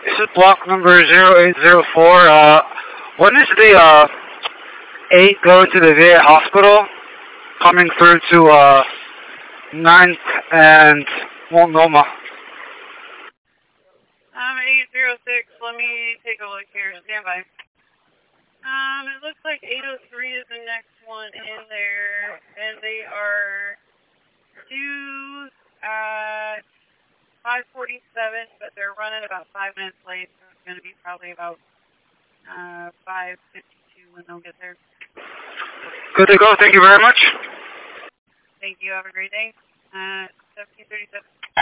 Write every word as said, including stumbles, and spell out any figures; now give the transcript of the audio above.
This is block number zero eight zero four. Uh, when is the uh, eight going to the V A hospital? Coming through to uh, ninth and Multnomah. Um, eight zero six, let me take a look here. Stand by. Um, it looks like eight oh three is the next one in there, and they are due at five forty-seven, but they're running about five minutes late, so it's going to be probably about uh, five fifty-two when they'll get there. Good to go. Thank you very much. Thank you. Have a great day. Uh, seventeen thirty-seven.